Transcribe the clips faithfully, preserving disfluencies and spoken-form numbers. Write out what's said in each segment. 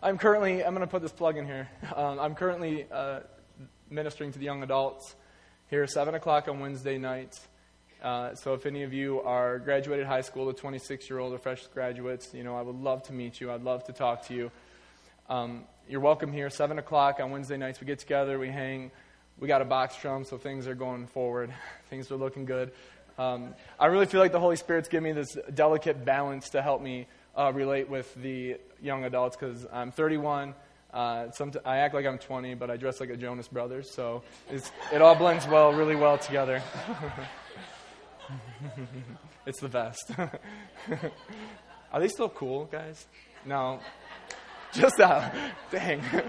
I'm currently, I'm going to put this plug in here. Um, I'm currently uh, ministering to the young adults here at seven o'clock on Wednesday nights. Uh, so if any of you are graduated high school, the twenty-six-year-old or fresh graduates, you know, I would love to meet you. I'd love to talk to you. Um, you're welcome here, seven o'clock on Wednesday nights. We get together, we hang. We got a box drum, so things are going forward. Things are looking good. Um, I really feel like the Holy Spirit's giving me this delicate balance to help me uh, relate with the young adults, because I'm thirty-one. Uh, somet- I act like I'm twenty, but I dress like a Jonas Brothers, so it's, it all blends well, really well together. It's the best. Are they still cool, guys? No. Just, uh, dang. At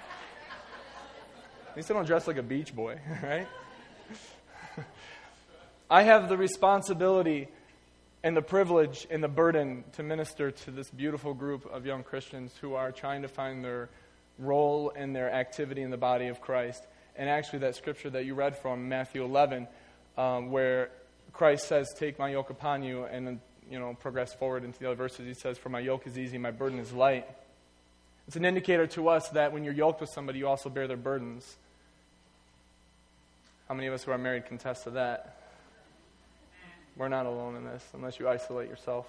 least I don't dress like a beach boy, right? I have the responsibility and the privilege and the burden to minister to this beautiful group of young Christians who are trying to find their role and their activity in the body of Christ. And actually that scripture that you read from, Matthew eleven, um, where Christ says, take my yoke upon you, and then, you know, progress forward into the other verses. He says, for my yoke is easy, my burden is light. It's an indicator to us that when you're yoked with somebody, you also bear their burdens. How many of us who are married can attest to that? We're not alone in this, unless you isolate yourself.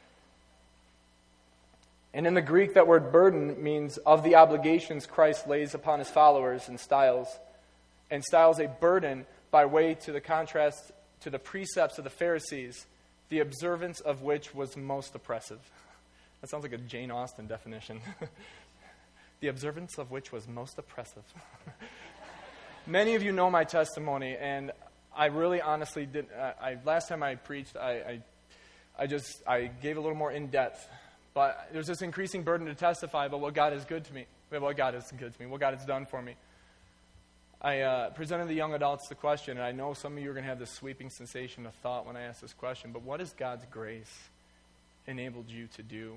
And in the Greek, that word burden means of the obligations Christ lays upon his followers, and styles. And styles a burden by way to the contrast to the precepts of the Pharisees, the observance of which was most oppressive. That sounds like a Jane Austen definition. The observance of which was most oppressive. Many of you know my testimony, and I really honestly did. Uh, I last time I preached, I, I, I just I gave a little more in depth. But there's this increasing burden to testify about what God is good to me, what God is good to me, what God has done for me. I uh, presented the young adults the question, and I know some of you are going to have this sweeping sensation of thought when I ask this question, but what has God's grace enabled you to do?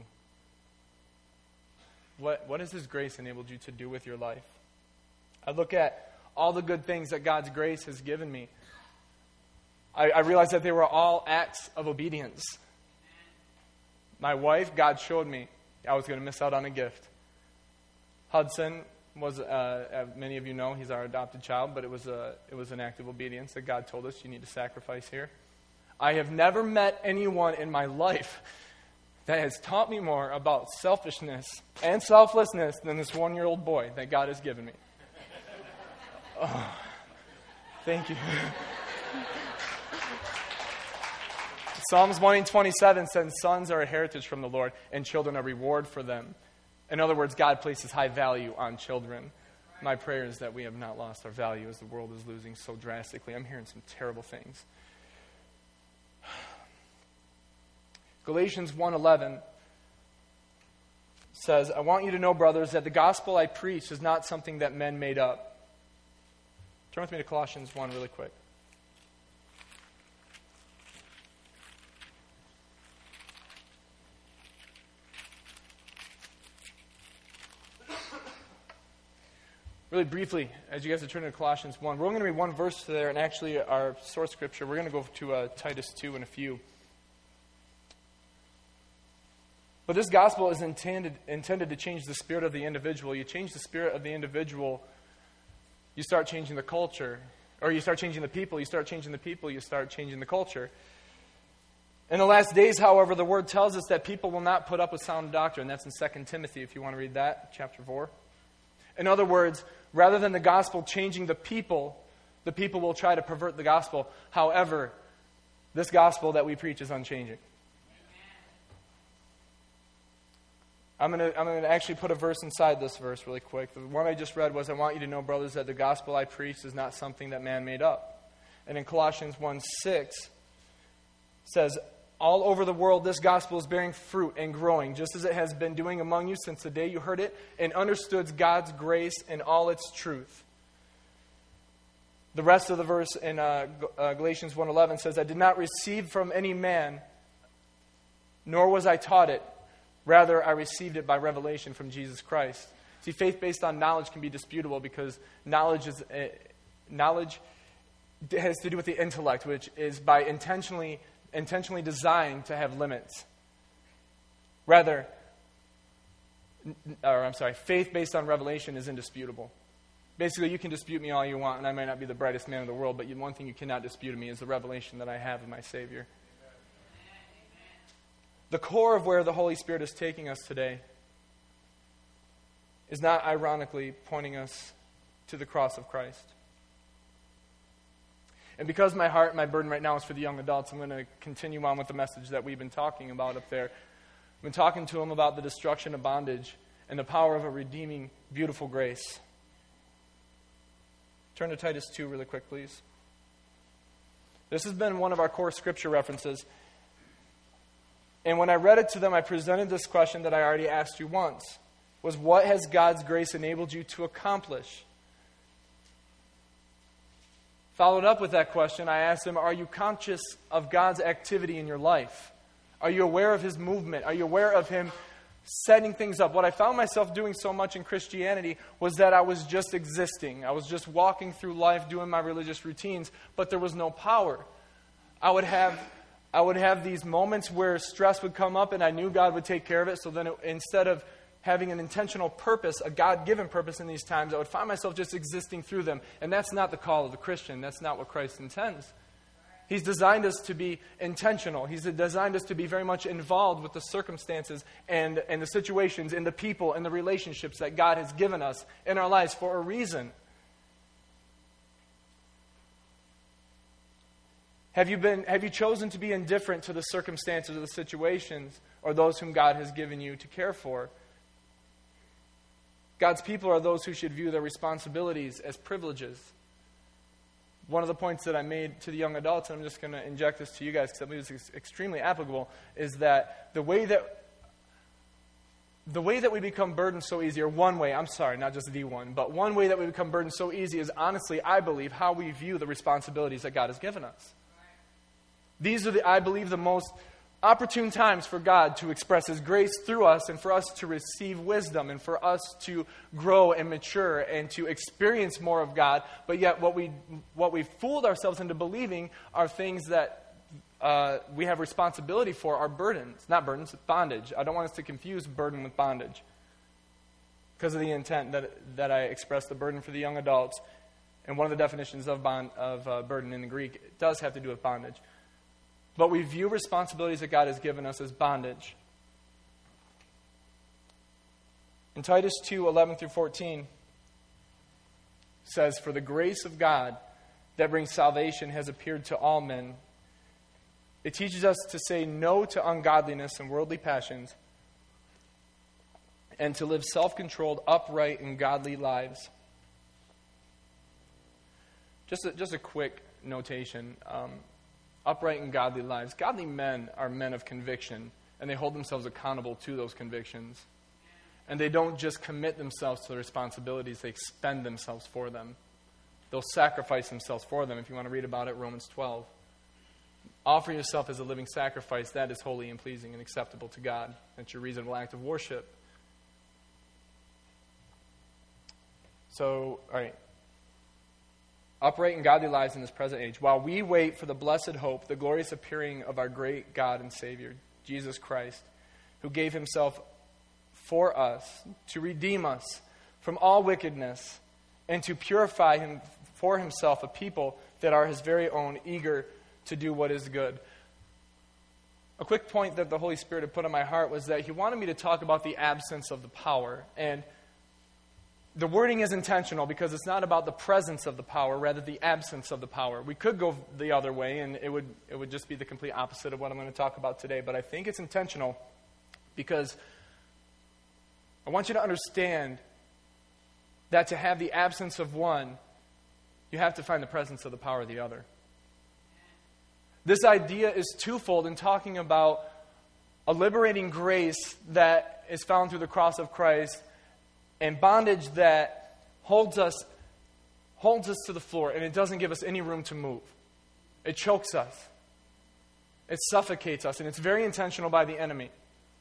What What has His grace enabled you to do with your life? I look at all the good things that God's grace has given me. I, I realize that they were all acts of obedience. My wife, God showed me I was going to miss out on a gift. Hudson was, uh, as many of you know, he's our adopted child, but it was a it was an act of obedience that God told us you need to sacrifice here. I have never met anyone in my life that has taught me more about selfishness and selflessness than this one-year-old boy that God has given me. Oh, thank you. Psalms one twenty-seven says, sons are a heritage from the Lord, and children a reward for them. In other words, God places high value on children. My prayer is that we have not lost our value as the world is losing so drastically. I'm hearing some terrible things. Galatians one eleven says, I want you to know, brothers, that the gospel I preach is not something that men made up. Turn with me to Colossians one really quick. Really briefly, as you guys are turning to Colossians one, we're only going to read one verse there, and actually our source scripture, we're going to go to uh, Titus two in a few. But this gospel is intended intended to change the spirit of the individual. You change the spirit of the individual, you start changing the culture. Or you start changing the people, you start changing the people, you start changing the culture. In the last days, however, the word tells us that people will not put up with sound doctrine. That's in Second Timothy, if you want to read that, chapter four. In other words, rather than the gospel changing the people, the people will try to pervert the gospel. However, this gospel that we preach is unchanging. I'm going to I'm going to actually put a verse inside this verse really quick. The one I just read was, I want you to know, brothers, that the gospel I preach is not something that man made up. And in Colossians one six says, all over the world, this gospel is bearing fruit and growing, just as it has been doing among you since the day you heard it and understood God's grace in all its truth. The rest of the verse in uh, uh, Galatians one eleven says, I did not receive from any man, nor was I taught it. Rather, I received it by revelation from Jesus Christ. See, faith based on knowledge can be disputable because knowledge is uh, knowledge has to do with the intellect, which is by intentionally intentionally designed to have limits. Rather, or I'm sorry, faith based on revelation is indisputable. Basically, you can dispute me all you want, and I may not be the brightest man in the world, but one thing you cannot dispute of me is the revelation that I have of my Savior. The core of where the Holy Spirit is taking us today is not ironically pointing us to the cross of Christ. And because my heart, my burden right now is for the young adults, I'm going to continue on with the message that we've been talking about up there. I've been talking to them about the destruction of bondage and the power of a redeeming, beautiful grace. Turn to Titus two really quick, please. This has been one of our core scripture references. And when I read it to them, I presented this question that I already asked you once, was what has God's grace enabled you to accomplish? Followed up with that question, I asked them, are you conscious of God's activity in your life? Are you aware of His movement? Are you aware of Him setting things up? What I found myself doing so much in Christianity was that I was just existing. I was just walking through life, doing my religious routines, but there was no power. I would have, I would have these moments where stress would come up, and I knew God would take care of it. So then, it, instead of having an intentional purpose, a God-given purpose in these times, I would find myself just existing through them. And that's not the call of the Christian. That's not what Christ intends. He's designed us to be intentional. He's designed us to be very much involved with the circumstances and, and the situations and the people and the relationships that God has given us in our lives for a reason. Have you been, have you chosen to be indifferent to the circumstances or the situations or those whom God has given you to care for? God's people are those who should view their responsibilities as privileges. One of the points that I made to the young adults, and I'm just going to inject this to you guys because I believe it's extremely applicable, is that the way that the way that we become burdened so easy, or one way, I'm sorry, not just the one, but one way that we become burdened so easy is honestly, I believe, how we view the responsibilities that God has given us. These are, the, I believe, the most opportune times for God to express His grace through us and for us to receive wisdom and for us to grow and mature and to experience more of God. But yet what we what we fooled ourselves into believing are things that uh, we have responsibility for are burdens. Not burdens, bondage. I don't want us to confuse burden with bondage because of the intent that, that I expressed the burden for the young adults. And one of the definitions of, bond, of uh, burden in the Greek it does have to do with bondage. But we view responsibilities that God has given us as bondage. In Titus two, eleven through fourteen, says, "For the grace of God that brings salvation has appeared to all men. It teaches us to say no to ungodliness and worldly passions, and to live self-controlled, upright, and godly lives." Just a, just a quick notation. Um, Upright and godly lives. Godly men are men of conviction, and they hold themselves accountable to those convictions. And they don't just commit themselves to the responsibilities, they expend themselves for them. They'll sacrifice themselves for them. If you want to read about it, Romans twelve. Offer yourself as a living sacrifice, that is holy and pleasing and acceptable to God. That's your reasonable act of worship. So, all right. Upright and godly lives in this present age, while we wait for the blessed hope, the glorious appearing of our great God and Savior, Jesus Christ, who gave Himself for us to redeem us from all wickedness and to purify him for Himself a people that are His very own, eager to do what is good. A quick point that the Holy Spirit had put on my heart was that He wanted me to talk about the absence of the power. And the wording is intentional because it's not about the presence of the power, rather the absence of the power. We could go the other way, and it would it would just be the complete opposite of what I'm going to talk about today. But I think it's intentional because I want you to understand that to have the absence of one, you have to find the presence of the power of the other. This idea is twofold in talking about a liberating grace that is found through the cross of Christ and bondage that holds us holds us to the floor, and it doesn't give us any room to move. It chokes us. It suffocates us, and it's very intentional by the enemy.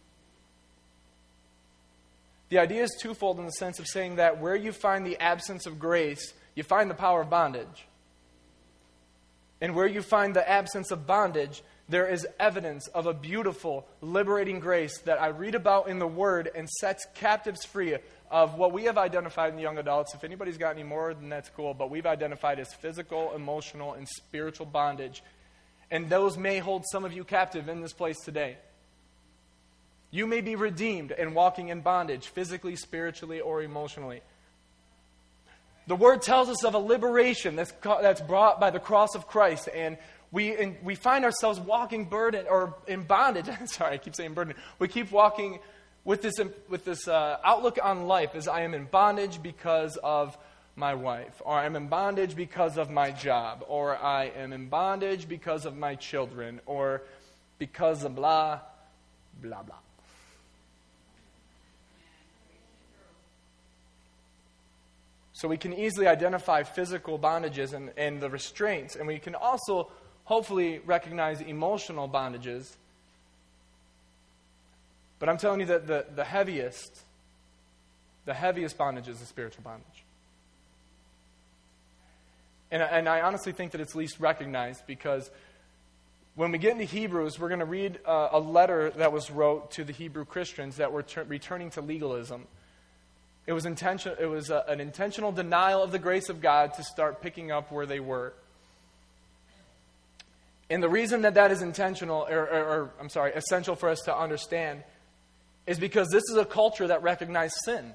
The idea is twofold in the sense of saying that where you find the absence of grace, you find the power of bondage. And where you find the absence of bondage, there is evidence of a beautiful, liberating grace that I read about in the Word and sets captives free of what we have identified in the young adults. If anybody's got any more, then that's cool. But we've identified as physical, emotional, and spiritual bondage. And those may hold some of you captive in this place today. You may be redeemed and walking in bondage, physically, spiritually, or emotionally. The Word tells us of a liberation that's, that's brought by the cross of Christ, and we and we find ourselves walking burden or in bondage. Sorry, I keep saying burden. We keep walking with this with this uh, outlook on life as I am in bondage because of my wife, or I'm in bondage because of my job, or I am in bondage because of my children, or because of blah, blah, blah. So we can easily identify physical bondages and, and the restraints, and we can also hopefully recognize emotional bondages. But I'm telling you that the, the heaviest, the heaviest bondage is the spiritual bondage. And, and I honestly think that it's least recognized because when we get into Hebrews, we're going to read uh, a letter that was wrote to the Hebrew Christians that were ter- returning to legalism. It was, intention, it was a, an intentional denial of the grace of God to start picking up where they were. And the reason that that is intentional, or, or, or I'm sorry, essential for us to understand, is because this is a culture that recognized sin.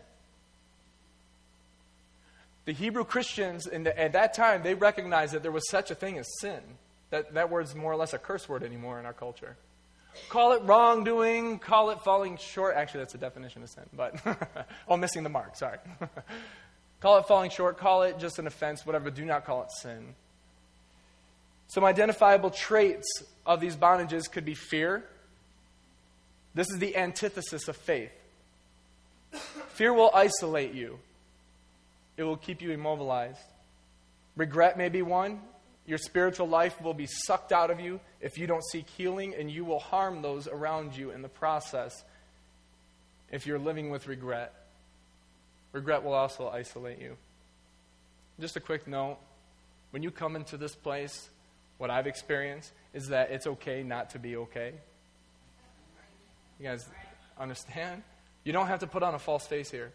The Hebrew Christians in the, at that time, they recognized that there was such a thing as sin. That, that word's more or less a curse word anymore in our culture. Call it wrongdoing, call it falling short. Actually, that's a definition of sin, but oh, missing the mark, sorry. Call it falling short, call it just an offense, whatever, do not call it sin. Some identifiable traits of these bondages could be fear. This is the antithesis of faith. Fear will isolate you. It will keep you immobilized. Regret may be one. Your spiritual life will be sucked out of you if you don't seek healing, and you will harm those around you in the process if you're living with regret. Regret will also isolate you. Just a quick note. When you come into this place, what I've experienced is that it's okay not to be okay. You guys understand? You don't have to put on a false face here.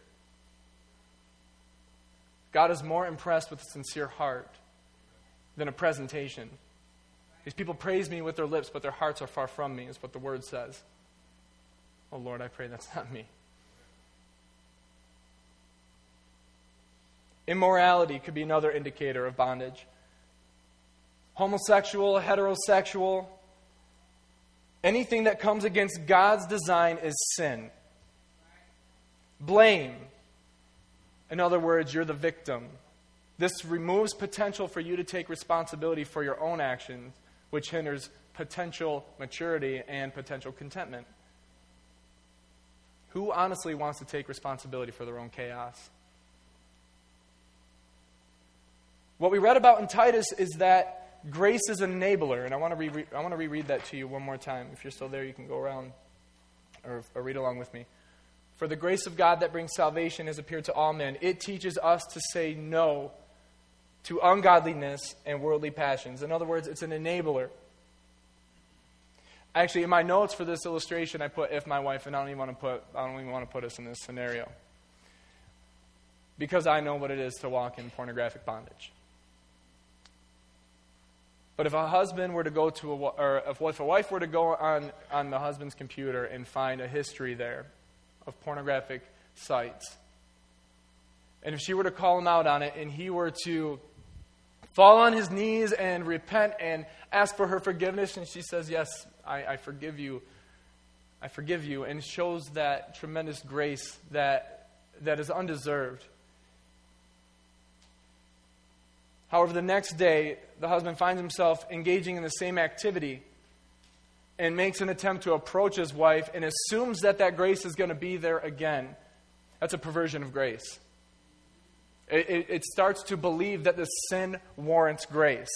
God is more impressed with a sincere heart than a presentation. These people praise me with their lips, but their hearts are far from me, is what the Word says. Oh Lord, I pray that's not me. Immorality could be another indicator of bondage. Homosexual, heterosexual, anything that comes against God's design is sin. Blame. In other words, you're the victim. This removes potential for you to take responsibility for your own actions, which hinders potential maturity and potential contentment. Who honestly wants to take responsibility for their own chaos? What we read about in Titus is that grace is an enabler, and I want to re- I want to reread that to you one more time. If you're still there, you can go around or, or read along with me. For the grace of God that brings salvation has appeared to all men. It teaches us to say no to ungodliness and worldly passions. In other words, it's an enabler. Actually, in my notes for this illustration, I put "if my wife," and I don't even want to put I don't even want to put us in this scenario because I know what it is to walk in pornographic bondage. But if a husband were to go to a, or if a wife were to go on, on the husband's computer and find a history there of pornographic sites, and if she were to call him out on it and he were to fall on his knees and repent and ask for her forgiveness, and she says, "Yes, I, I forgive you, I forgive you," and shows that tremendous grace that that is undeserved. However, the next day, the husband finds himself engaging in the same activity and makes an attempt to approach his wife and assumes that that grace is going to be there again. That's a perversion of grace. It, it, it starts to believe that the sin warrants grace.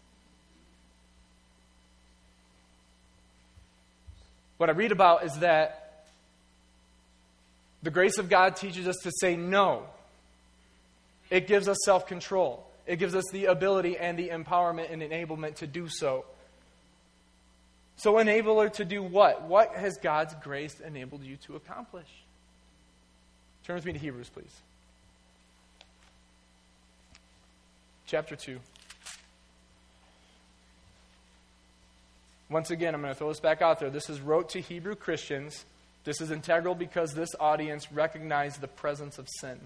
What I read about is that the grace of God teaches us to say no. It gives us self-control. It gives us the ability and the empowerment and enablement to do so. So enabler to do what? What has God's grace enabled you to accomplish? Turn with me to Hebrews, please. Chapter two. Once again, I'm going to throw this back out there. This is wrote to Hebrew Christians. This is integral because this audience recognized the presence of sin.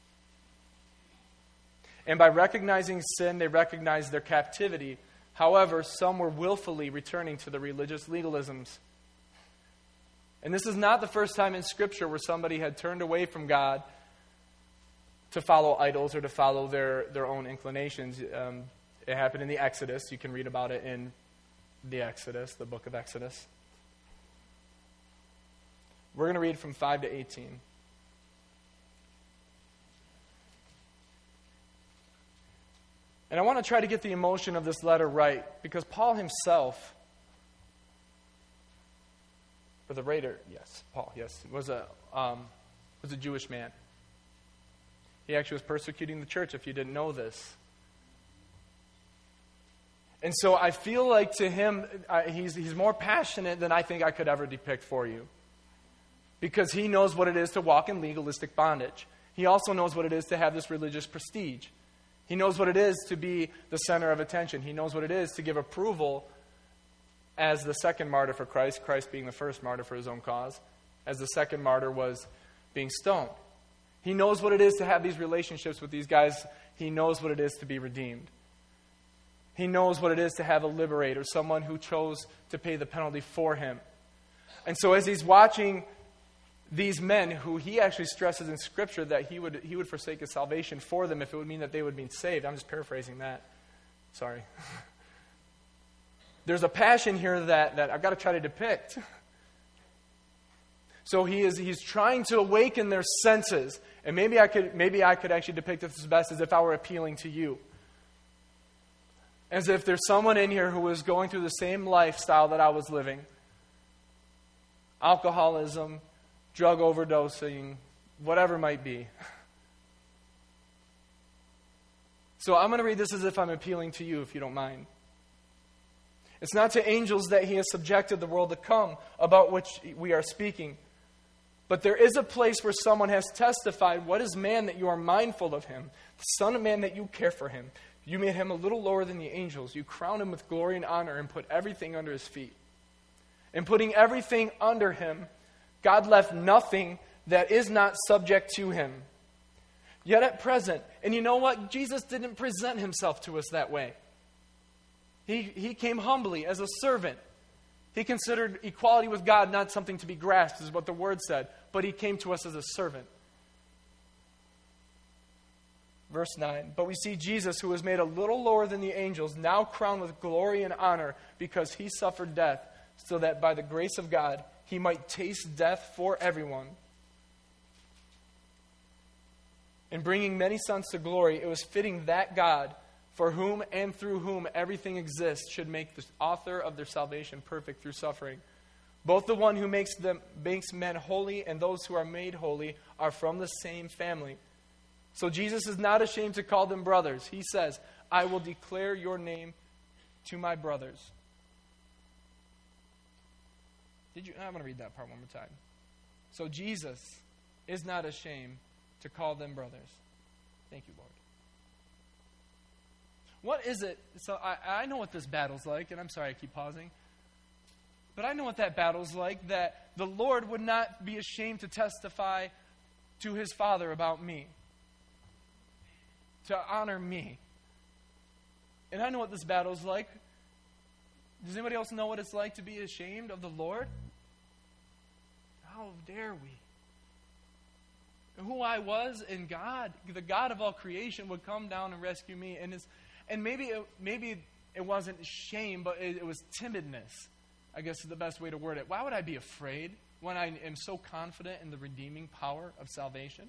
And by recognizing sin, they recognized their captivity. However, some were willfully returning to the religious legalisms. And this is not the first time in Scripture where somebody had turned away from God to follow idols or to follow their, their own inclinations. Um, it happened in the Exodus. You can read about it in the Exodus, the book of Exodus. We're going to read from five to eighteen. And I want to try to get the emotion of this letter right, because Paul himself, or the writer, yes, Paul, yes, was a um, was a Jewish man. He actually was persecuting the church, if you didn't know this. And so I feel like to him, uh, he's he's more passionate than I think I could ever depict for you, because he knows what it is to walk in legalistic bondage. He also knows what it is to have this religious prestige. He knows what it is to be the center of attention. He knows what it is to give approval as the second martyr for Christ, Christ being the first martyr for his own cause, as the second martyr was being stoned. He knows what it is to have these relationships with these guys. He knows what it is to be redeemed. He knows what it is to have a liberator, someone who chose to pay the penalty for him. And so as he's watching these men, who he actually stresses in Scripture that he would he would forsake his salvation for them if it would mean that they would be saved. I'm just paraphrasing that. Sorry. There's a passion here that, that I've got to try to depict. So he is he's trying to awaken their senses. And maybe I could maybe I could actually depict this as best as if I were appealing to you. As if there's someone in here who was going through the same lifestyle that I was living. Alcoholism, drug overdosing, whatever it might be. So I'm going to read this as if I'm appealing to you, if you don't mind. It's not to angels that he has subjected the world to come, about which we are speaking. But there is a place where someone has testified, what is man that you are mindful of him? The Son of Man that you care for him. You made him a little lower than the angels. You crowned him with glory and honor and put everything under his feet. And putting everything under him, God left nothing that is not subject to him. Yet at present, and you know what? Jesus didn't present himself to us that way. He, he came humbly as a servant. He considered equality with God not something to be grasped, is what the word said, but he came to us as a servant. Verse nine, but we see Jesus, who was made a little lower than the angels, now crowned with glory and honor because he suffered death, so that by the grace of God, he might taste death for everyone. In bringing many sons to glory, it was fitting that God, for whom and through whom everything exists, should make the author of their salvation perfect through suffering. Both the one who makes them makes men holy and those who are made holy are from the same family. So Jesus is not ashamed to call them brothers. He says, I will declare your name to my brothers. Did you? I'm going to read that part one more time. So Jesus is not ashamed to call them brothers. Thank you, Lord. What is it? So I, I know what this battle's like, and I'm sorry I keep pausing. But I know what that battle's like, that the Lord would not be ashamed to testify to his Father about me, to honor me. And I know what this battle's like. Does anybody else know what it's like to be ashamed of the Lord? How dare we? And who I was in God, the God of all creation, would come down and rescue me. And it's, and maybe it, maybe it wasn't shame, but it, it was timidness, I guess is the best way to word it. Why would I be afraid when I am so confident in the redeeming power of salvation?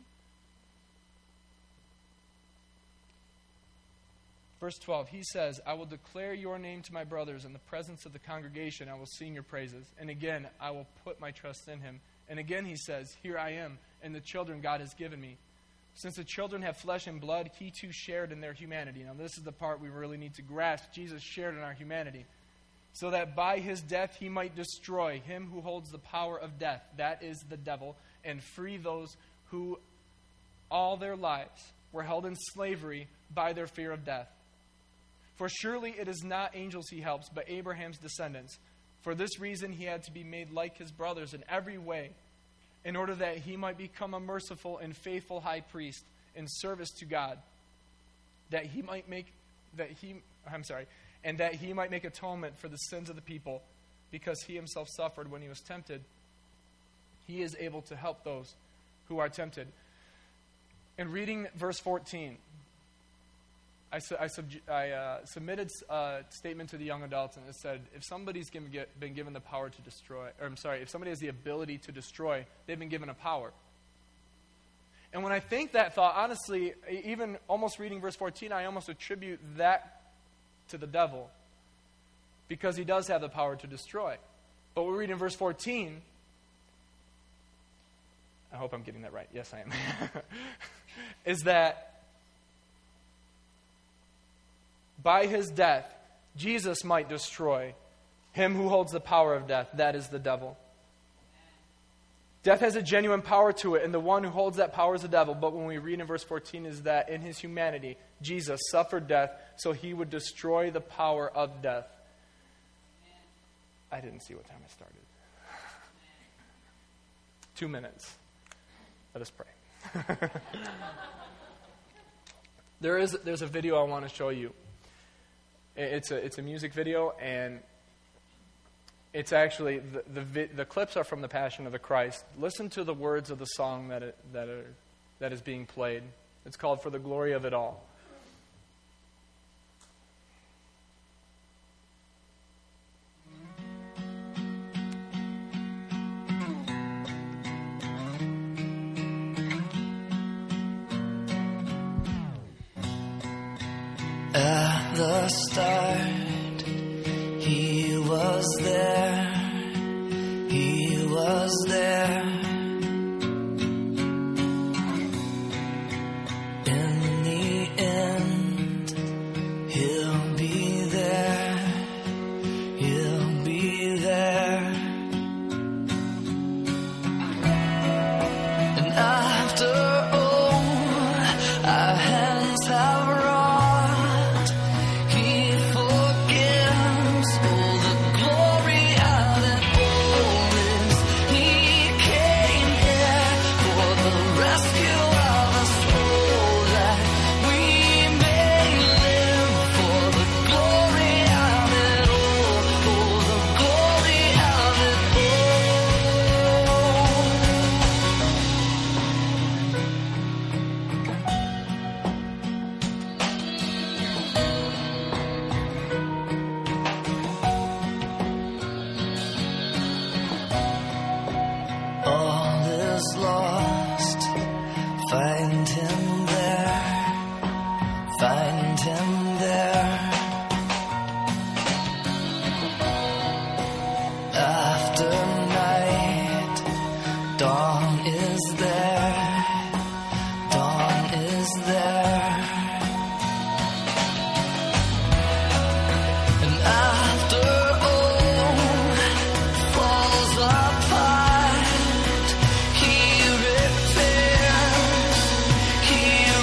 Verse twelve, he says, I will declare your name to my brothers in the presence of the congregation. I will sing your praises. And again, I will put my trust in him. And again, he says, here I am, and the children God has given me. Since the children have flesh and blood, he too shared in their humanity. Now, this is the part we really need to grasp. Jesus shared in our humanity. so that by his death he might destroy him who holds the power of death, that is the devil, and free those who all their lives were held in slavery by their fear of death. For surely it is not angels he helps, but Abraham's descendants. For this reason he had to be made like his brothers in every way, in order that he might become a merciful and faithful high priest in service to God, that he might make that he I'm sorry, and that he might make atonement for the sins of the people, because he himself suffered when he was tempted. He is able to help those who are tempted. In reading verse fourteen, I, su- I, sub- I uh, submitted a statement to the young adults, and it said, if somebody's given, get, been given the power to destroy, or I'm sorry, if somebody has the ability to destroy, they've been given a power. And when I think that thought, honestly, even almost reading verse fourteen, I almost attribute that to the devil, because he does have the power to destroy. But we read in verse fourteen, I hope I'm getting that right. Yes, I am. Is that by his death, Jesus might destroy him who holds the power of death, that is the devil. Death has a genuine power to it, and the one who holds that power is the devil. But when we read in verse fourteen is that in his humanity, Jesus suffered death so he would destroy the power of death. I didn't see what time I started. Two minutes. Let us pray. there is there's a video I want to show you. It's a it's a music video, and it's actually the the, the clips are from the Passion of the Christ. Listen to the words of the song that it, that are that is being played. It's called "For the Glory of It All." At the start, he was there, he was there. In the end, he'll be there, he'll be there. And after all our hands have run, lost, find him there, find him there. After night, dawn is there, dawn is there. And after all falls apart, he repairs, he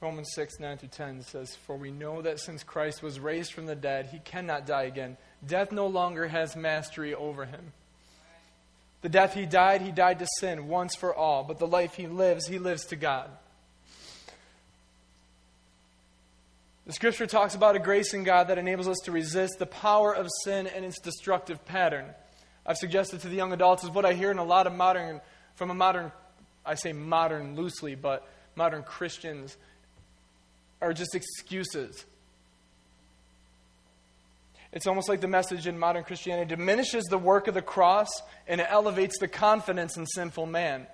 Romans six, nine through ten says, "For we know that since Christ was raised from the dead, he cannot die again. Death no longer has mastery over him. The death he died, he died to sin once for all. But the life he lives, he lives to God." The Scripture talks about a grace in God that enables us to resist the power of sin and its destructive pattern. I've suggested to the young adults is what I hear in a lot of modern, from a modern, I say modern loosely, but modern Christians are just excuses. It's almost like the message in modern Christianity diminishes the work of the cross and it elevates the confidence in sinful man.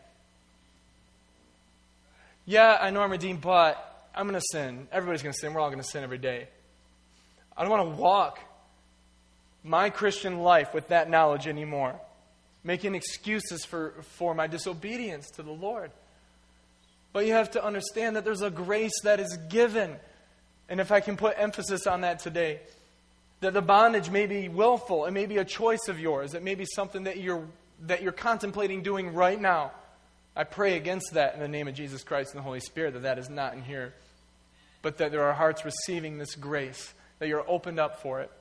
Yeah, I know I'm redeemed, but I'm going to sin. Everybody's going to sin. We're all going to sin every day. I don't want to walk my Christian life with that knowledge anymore, making excuses for, for my disobedience to the Lord. But you have to understand that there's a grace that is given. And if I can put emphasis on that today, that the bondage may be willful. It may be a choice of yours. It may be something that you're, that you're contemplating doing right now. I pray against that in the name of Jesus Christ and the Holy Spirit, that that is not in here. But that there are hearts receiving this grace, that you're opened up for it.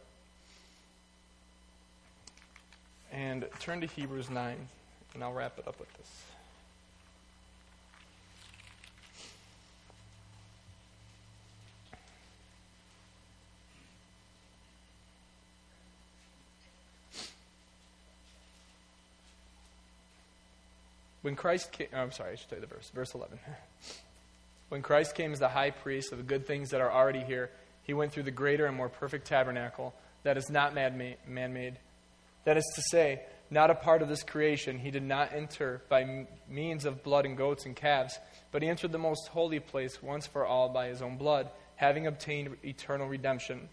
And turn to Hebrews nine, and I'll wrap it up with this. When Christ came, oh, I'm sorry, I should tell you the verse. Verse eleven. When Christ came as the high priest of the good things that are already here, he went through the greater and more perfect tabernacle that is not man-made. That is to say, not a part of this creation. He did not enter by means of blood and goats and calves, but he entered the most holy place once for all by his own blood, having obtained eternal redemption.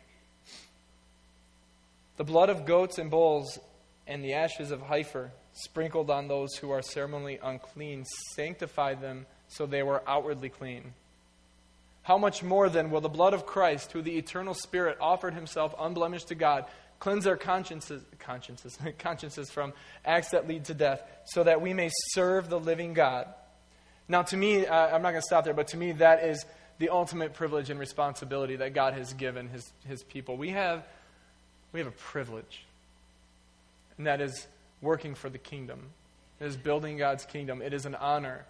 The blood of goats and bulls and the ashes of heifer, sprinkled on those who are ceremonially unclean, sanctify them so they were outwardly clean. How much more then will the blood of Christ, who the eternal Spirit offered himself unblemished to God, cleanse our consciences, consciences, consciences from acts that lead to death, so that we may serve the living God? Now to me, uh, I'm not going to stop there, but to me that is the ultimate privilege and responsibility that God has given his, his people. We have, we have a privilege, and that is working for the kingdom. It is building God's kingdom. It is an honor.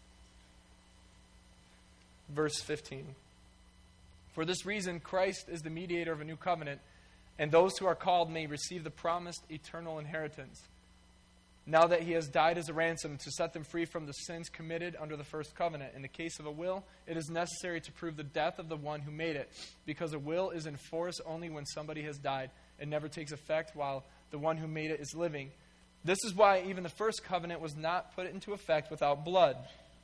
Verse fifteen. For this reason, Christ is the mediator of a new covenant, and those who are called may receive the promised eternal inheritance. Now that he has died as a ransom to set them free from the sins committed under the first covenant. In the case of a will, it is necessary to prove the death of the one who made it, because a will is in force only when somebody has died. It never takes effect while the one who made it is living. This is why even the first covenant was not put into effect without blood.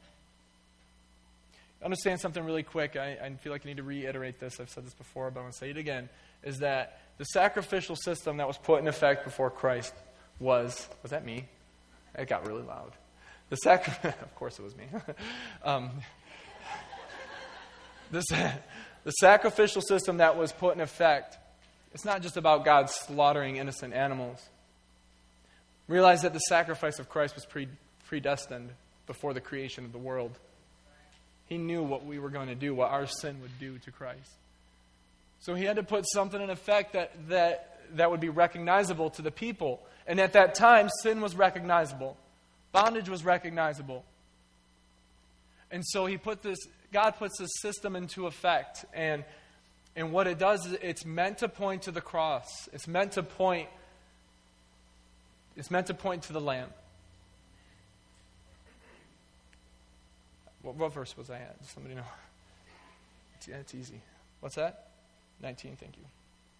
Understand something really quick. I, I feel like I need to reiterate this. I've said this before, but I want to say it again. Is that the sacrificial system that was put in effect before Christ was... Was that me? It got really loud. The sacri- Of course it was me. um, the, the sacrificial system that was put in effect, it's not just about God slaughtering innocent animals. Realize that the sacrifice of Christ was pre- predestined before the creation of the world. He knew what we were going to do, what our sin would do to Christ. So he had to put something in effect that, that, that would be recognizable to the people. And at that time, sin was recognizable. Bondage was recognizable. And so he put this, God puts this system into effect. And, and what it does is it's meant to point to the cross. It's meant to point, it's meant to point to the Lamb. What, what verse was I at? Does somebody know? It's, yeah, it's easy. What's that? nineteen, thank you.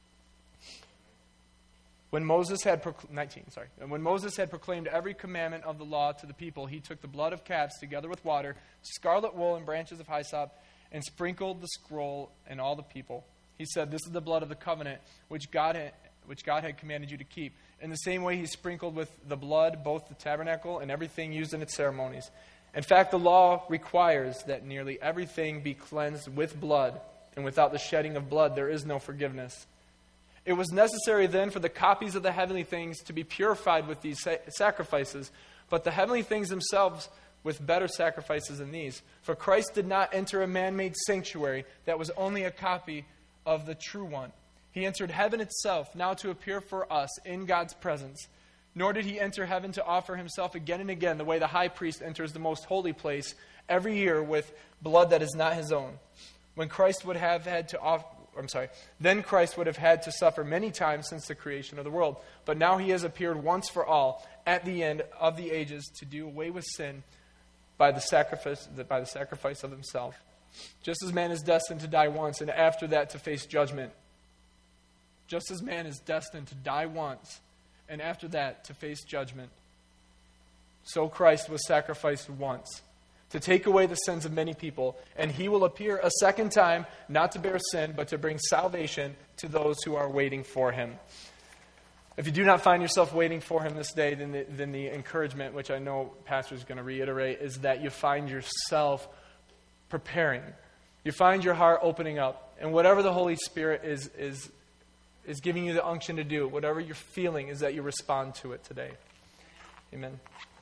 When Moses had procl- nineteen, sorry. And when Moses had proclaimed every commandment of the law to the people, he took the blood of calves together with water, scarlet wool, and branches of hyssop, and sprinkled the scroll and all the people. He said, "This is the blood of the covenant which God had, which God had commanded you to keep." In the same way, he sprinkled with the blood both the tabernacle and everything used in its ceremonies. In fact, the law requires that nearly everything be cleansed with blood, and without the shedding of blood, there is no forgiveness. It was necessary then for the copies of the heavenly things to be purified with these sa- sacrifices, but the heavenly things themselves with better sacrifices than these. For Christ did not enter a man-made sanctuary that was only a copy of the true one. He entered heaven itself, now to appear for us in God's presence. Nor did he enter heaven to offer himself again and again, the way the high priest enters the most holy place every year with blood that is not his own. When Christ would have had to offer, I'm sorry, then Christ would have had to suffer many times since the creation of the world. But now he has appeared once for all at the end of the ages to do away with sin by the sacrifice, by the sacrifice of himself. Just as man is destined to die once and after that to face judgment. Just as man is destined to die once and after that to face judgment, so Christ was sacrificed once to take away the sins of many people, and he will appear a second time, not to bear sin, but to bring salvation to those who are waiting for him. If you do not find yourself waiting for him this day, then the, then the encouragement, which I know Pastor is going to reiterate, is that you find yourself preparing. You find your heart opening up, and whatever the Holy Spirit is is is giving you the unction to do, whatever you're feeling, is that you respond to it today. Amen.